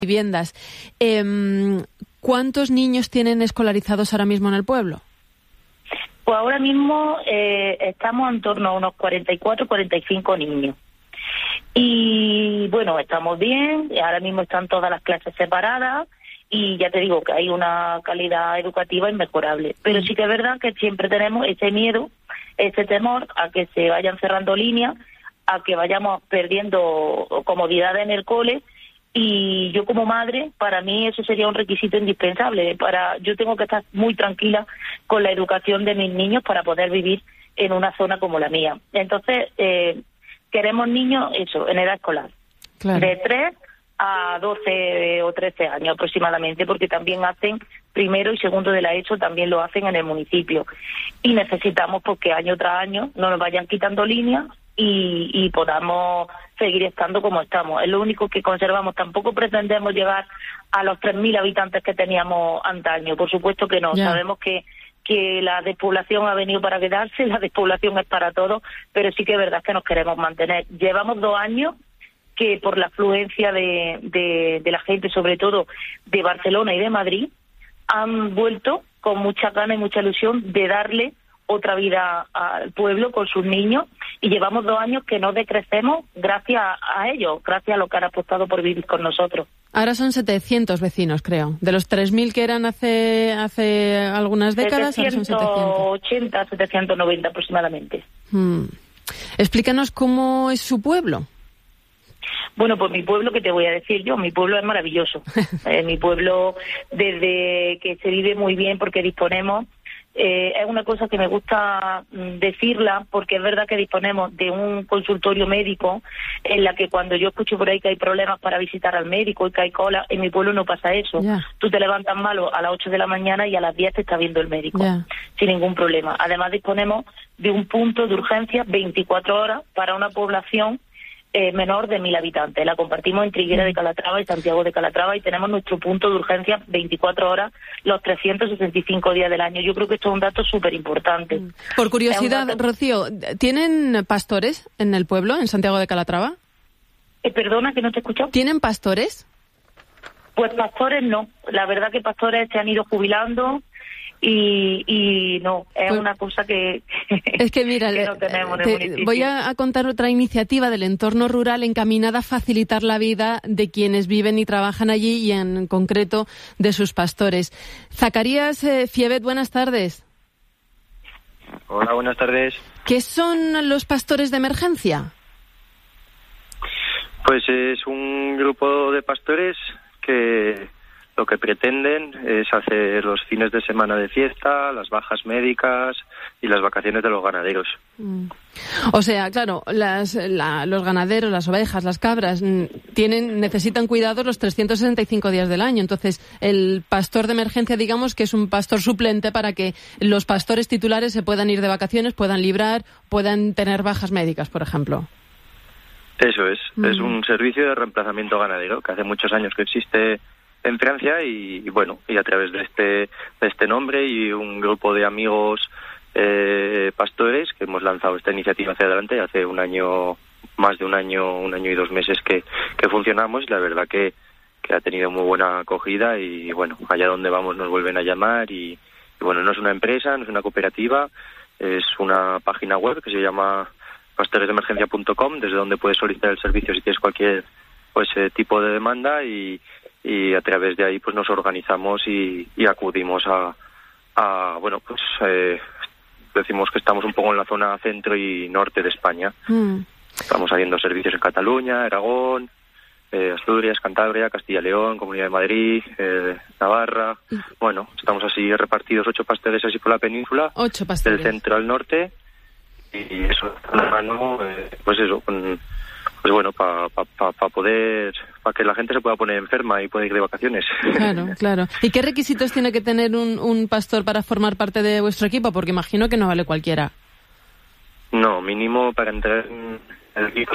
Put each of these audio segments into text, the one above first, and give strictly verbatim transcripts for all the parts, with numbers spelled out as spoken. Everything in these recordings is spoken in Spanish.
viviendas. Eh, ¿Cuántos niños tienen escolarizados ahora mismo en el pueblo? Pues ahora mismo eh, estamos en torno a unos cuarenta y cuatro, cuarenta y cinco niños. Y bueno, estamos bien, ahora mismo están todas las clases separadas y ya te digo que hay una calidad educativa inmejorable. Pero sí que es verdad que siempre tenemos ese miedo, ese temor a que se vayan cerrando líneas, a que vayamos perdiendo comodidad en el cole. Y yo como madre, para mí eso sería un requisito indispensable. Para Yo tengo que estar muy tranquila con la educación de mis niños para poder vivir en una zona como la mía. Entonces, eh, queremos niños, eso, en edad escolar, claro, de tres a doce o trece años aproximadamente, porque también hacen primero y segundo de la ESO, también lo hacen en el municipio. Y necesitamos pues, que año tras año no nos vayan quitando líneas y, y podamos seguir estando como estamos. Es lo único que conservamos. Tampoco pretendemos llegar a los tres mil habitantes que teníamos antaño. Por supuesto que no. Yeah. Sabemos que que la despoblación ha venido para quedarse, la despoblación es para todos, pero sí que es verdad que nos queremos mantener. Llevamos dos años que por la afluencia de, de, de la gente, sobre todo de Barcelona y de Madrid, han vuelto con mucha gana y mucha ilusión de darle otra vida al pueblo con sus niños, y llevamos dos años que no decrecemos gracias a ellos, gracias a lo que han apostado por vivir con nosotros. Ahora son setecientos vecinos, creo. De los tres mil que eran hace hace algunas décadas, ahora son setecientos. setecientos ochenta, setecientos noventa aproximadamente. Hmm. Explícanos cómo es su pueblo. Bueno, pues mi pueblo, ¿qué te voy a decir yo? Mi pueblo es maravilloso. eh, mi pueblo, desde que se vive muy bien porque disponemos, eh, es una cosa que me gusta mm, decirla, porque es verdad que disponemos de un consultorio médico en la que cuando yo escucho por ahí que hay problemas para visitar al médico y que hay cola, en mi pueblo no pasa eso. Yeah. Tú te levantas malo a las ocho de la mañana y a las diez te está viendo el médico, yeah, sin ningún problema. Además disponemos de un punto de urgencia veinticuatro horas para una población Eh, menor de mil habitantes. La compartimos entre Higuera de Calatrava y Santiago de Calatrava y tenemos nuestro punto de urgencia veinticuatro horas los trescientos sesenta y cinco días del año. Yo creo que esto es un dato súper importante. Por curiosidad, dato... Rocío, ¿tienen pastores en el pueblo, en Santiago de Calatrava? Eh, perdona, que no te he escuchado. ¿Tienen pastores? Pues pastores no. La verdad que pastores se han ido jubilando. Y, y no, es pues, una cosa que, es que, mira, que no tenemos en te, el municipio. Voy a, a contar otra iniciativa del entorno rural encaminada a facilitar la vida de quienes viven y trabajan allí y en concreto de sus pastores. Zacarías eh, Fiebet, buenas tardes. Hola, buenas tardes. ¿Qué son los pastores de emergencia? Pues es un grupo de pastores que lo que pretenden es hacer los fines de semana de fiesta, las bajas médicas y las vacaciones de los ganaderos. Mm. O sea, claro, las, la, los ganaderos, las ovejas, las cabras, tienen necesitan cuidados los trescientos sesenta y cinco días del año. Entonces, el pastor de emergencia, digamos, que es un pastor suplente para que los pastores titulares se puedan ir de vacaciones, puedan librar, puedan tener bajas médicas, por ejemplo. Eso es. Mm. Es un servicio de reemplazamiento ganadero que hace muchos años que existe en Francia y, y bueno, y a través de este de este nombre y un grupo de amigos eh, pastores que hemos lanzado esta iniciativa hacia adelante hace un año, más de un año, un año y dos meses que, que funcionamos, y la verdad que, que ha tenido muy buena acogida y bueno, allá donde vamos nos vuelven a llamar y, y bueno, no es una empresa, no es una cooperativa, es una página web que se llama pastores de emergencia punto com, desde donde puedes solicitar el servicio si tienes cualquier pues eh, tipo de demanda y y a través de ahí pues nos organizamos y, y acudimos a, a bueno pues eh, decimos que estamos un poco en la zona centro y norte de España. Mm. Estamos haciendo servicios en Cataluña, Aragón, eh, Asturias, Cantabria, Castilla y León, Comunidad de Madrid, eh, Navarra. Mm. Bueno, estamos así repartidos ocho pastores así por la península, ocho pastores del centro al norte, y eso en la mano, eh, pues eso, con pues bueno, para pa, pa, pa poder, para que la gente se pueda poner enferma y pueda ir de vacaciones. Claro, claro. ¿Y qué requisitos tiene que tener un, un pastor para formar parte de vuestro equipo? Porque imagino que no vale cualquiera. No, mínimo para entrar en el equipo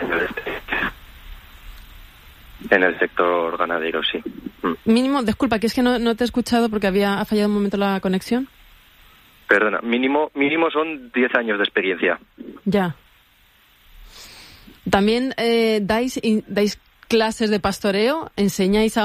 en el sector ganadero, sí. Mm. Mínimo, disculpa, que es que no, no te he escuchado porque había ha fallado un momento la conexión. Perdona, mínimo, mínimo son diez años de experiencia. Ya. También eh, dais, in, dais clases de pastoreo? ¿Enseñáis a